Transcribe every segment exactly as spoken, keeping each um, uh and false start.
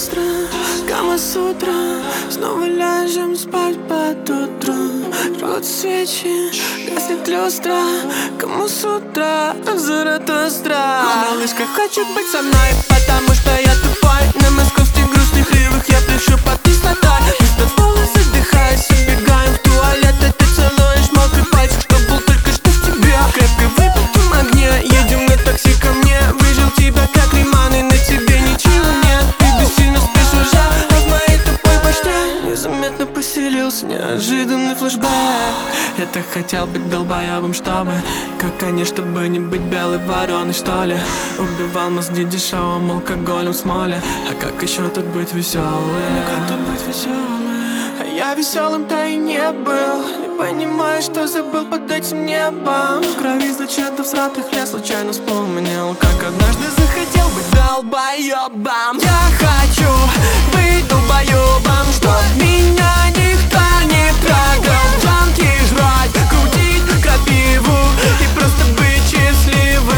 люстра, Кама-сутра. Снова ляжем спать под утро. Жгут свечи, гаснет люстра. Кому с утра Заратустра. Малышка хочет быть со мной, потому что я тупой. На московских грустных кривых я пишу под кислотой. Мы с тобой задыхаясь, убегаем в туалет. И ты целуешь мокрый пальчик, что был только что в тебе. Крепко выпитым огне, едем на такси ко мне. Выжил тебя как лиман, и на тебе ничего нет. Ты бессильно спишь уже, а в моей тупой башне незаметно поселился неожиданный флешбэк. Я так хотел быть долбоебым, чтобы, как они, чтобы не быть белой вороной, что ли. Убивал мозги дешевым алкоголем в смоле. А как еще тут быть веселым? Как тут быть веселым? А я веселым-то и не был. Не понимаю, что забыл под этим небом. В крови зачем-то всратых я случайно вспомнил, как однажды захотел быть долбоебом. Я хочу быть долбоебом, чтоб меня никто не трогал. Джанки жрать, крутить крапиву и просто быть счастливым.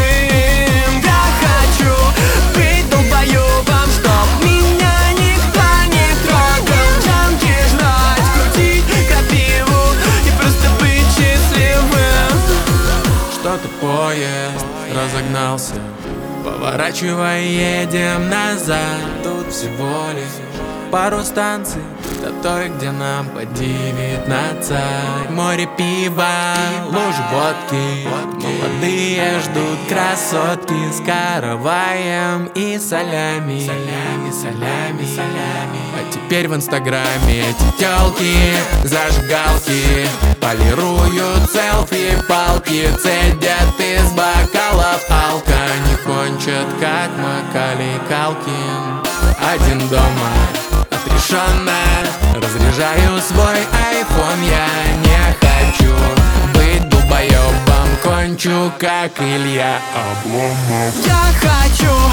Я хочу быть долбоебом, чтоб меня никто не трогал. Джанки жрать, крутить крапиву и просто быть счастливым. Что-то поезд разогнался, поворачивай, едем назад. Тут всего лишь пару станций до той, где нам по девятнадцать. Море пива, лужи водки, молодые ждут красотки с караваем и солями. Солями, солями, солями. А теперь в инстаграме эти тёлки, зажигалки, полируют селфи, палки, цедят из бокалов алка. Не кончат, как Макалей Калкин. Один дома, отрешенно разряжаю свой айфон. Я не хочу быть долбоебом, кончу, как Илья Обломов. Я хочу